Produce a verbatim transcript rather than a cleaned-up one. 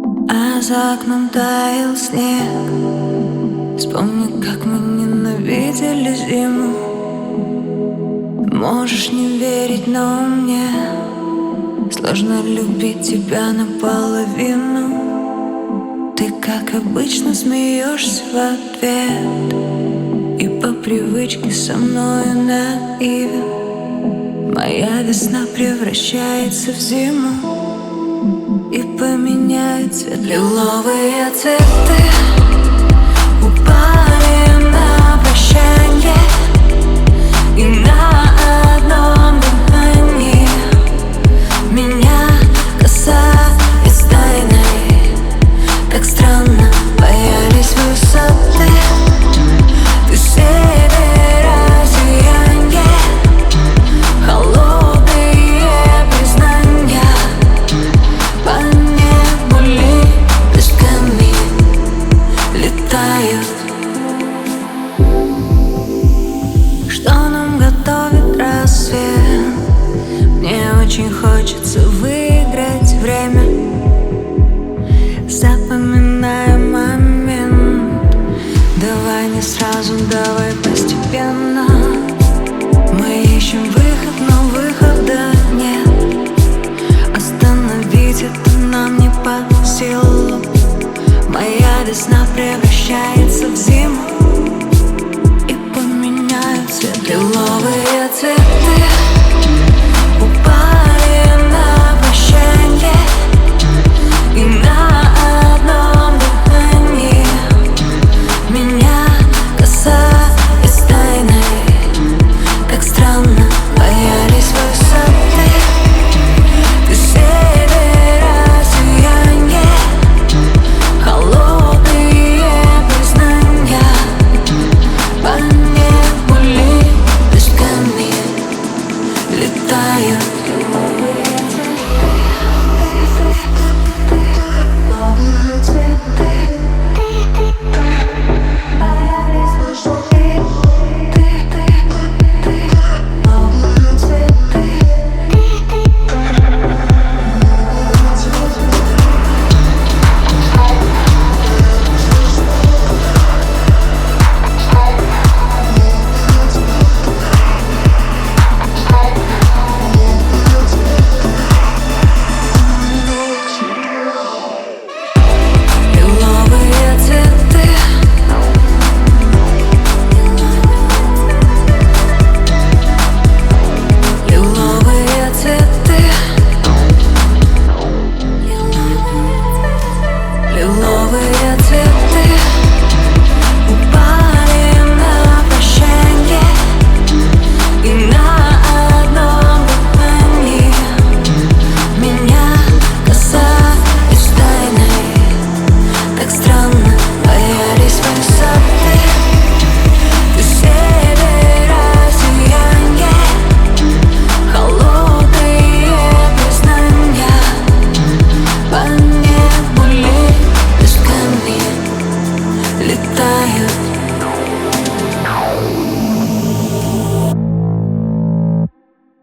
А за окном таял снег. Вспомни, как мы ненавидели зиму. Можешь не верить, но мне сложно любить тебя наполовину. Ты, как обычно, смеешься в ответ и по привычке со мною наивен. Моя весна превращается в зиму и поменяет цвет. Лиловые цветы упали на прощанье, и на одном дыхании меня касаясь тайной. Как странно боялись высоты, ты севера сиянье, холодные признания по небу лепестками летают. Что нам готовит рассвет? Мне очень хочется выиграть время. Запоминаем момент. Давай не сразу, давай постепенно. Мы ищем выход, но выхода нет. Остановить это нам не под силу. Моя весна превращается в зиму и поменяет цвет. Лиловые цветы